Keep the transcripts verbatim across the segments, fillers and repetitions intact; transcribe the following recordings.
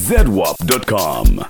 Z W A P dot com.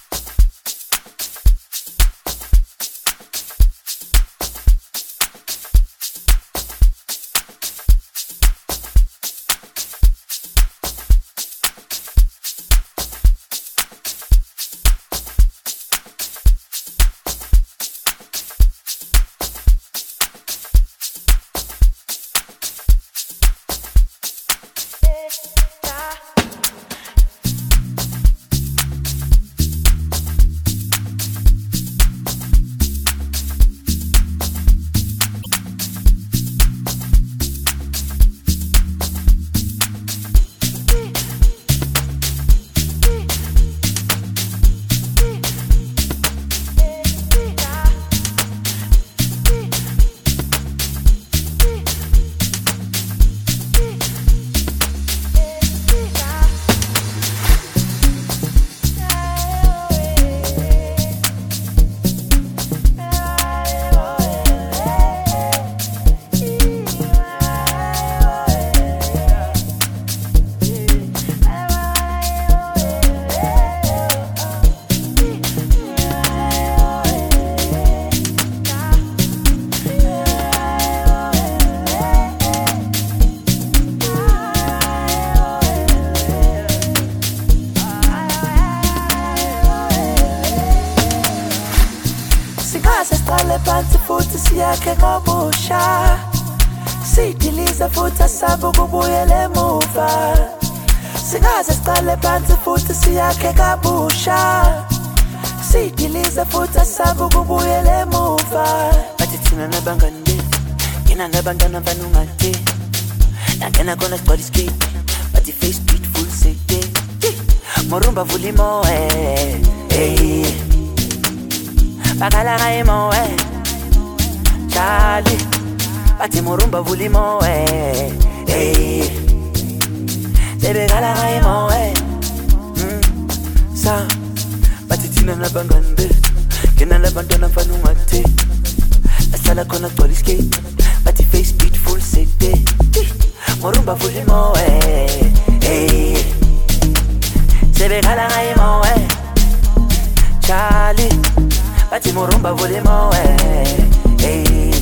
Siyakhe ngobusha sidilize futhi asabe kubuyele emuva singaze siqale phansi futhi siyakhe kabusha sidilize futhi asabe kubuyele emuva bathi thina nabangani bethu ngena nabantwana mfana ungathi nangena khona sigcwala iskip bathi face beautiful sede morumba vulimo eh hey bakala ngaimo eh Charlie, bati morumba vulimo eh, hey. Debe gala gaimo eh, mm. Sa, bati tina na bangande, kena na bandana fanungate. Asala kona twali skate, bati face beautiful sete. Morumba vulimo eh, hey. Debe gala gaimo eh, Charlie, bati morumba vulimo eh. Hey,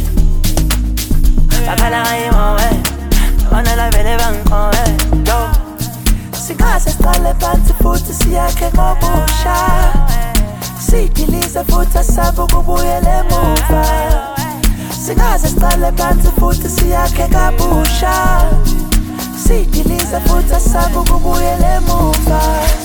bakala ngaimo eh, ona la vele banko eh, yo. Singaze siqale phansi futhi siyakhe ngobusha, sidilize futhi asabe kubuyele emuva. Singaze siqale phansi futhi siyakhe kabusha, sidilize futhi asabe kubuyele emuva.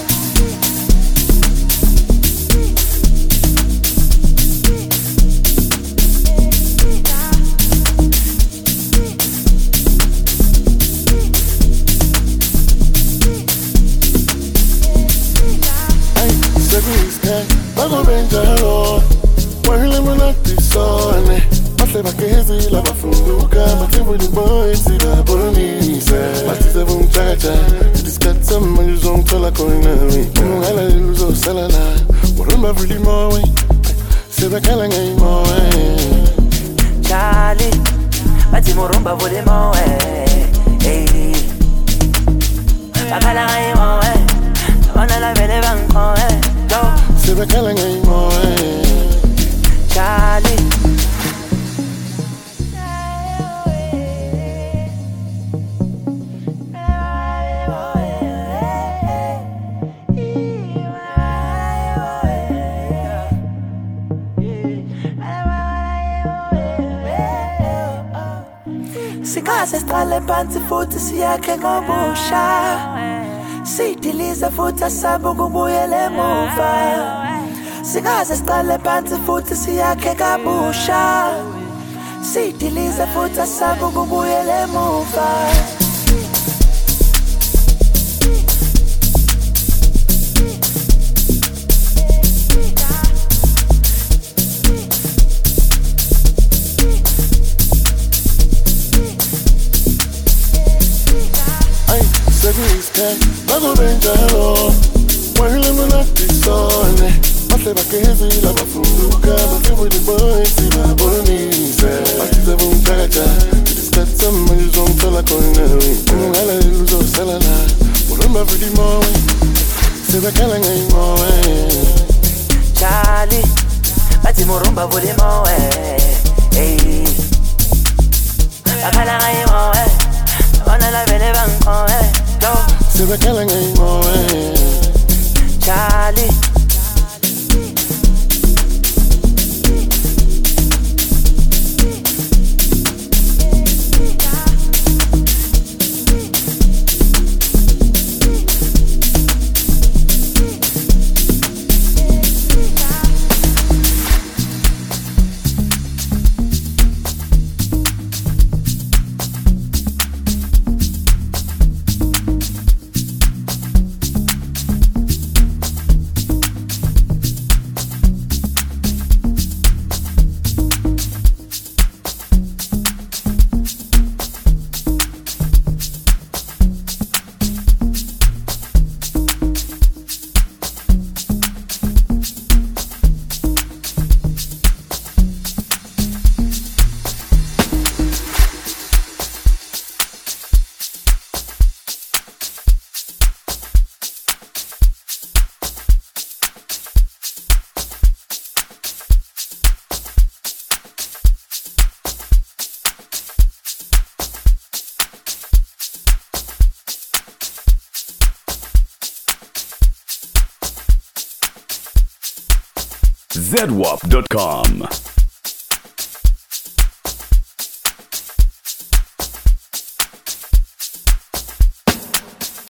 Bago benjalo, wahile munatisone. Bahle bakezi la bafunduka, batibu di boy sila bolonise. Batise vumchacha, diskatsa manjuzong tola koinami. Mungala iluzo salala, warumba vuli moe, seba kala ngai moe. Charlie, bati morumba vuli moe, hey. Bakala ngai moe, ona la vele banko eh, yo. Seba kala ngai moe, Charlie. Singaze siqale phansi futhi siyakhe ngobusha, sidilize futhi asabe kubuyele emuva. Singaze siqale phansi futhi siyakhe kabusha, sidilize futhi asabe kubuyele emuva. Bago benjalo, wahile munatisone. Bahle bakezi la bafunduka, batibu di boy sila bolonise. Batise vumchacha, diskatsa manjuzong tola koinami. Mungala iluzo salala, warumba vuli moe, sebakhala ngayimoe Charlie bathi murumba vulimoe hey bakhala ngayimoe bona la vele bangiqoe go sebakhala ngayimoe Charlie Z W A P dot com.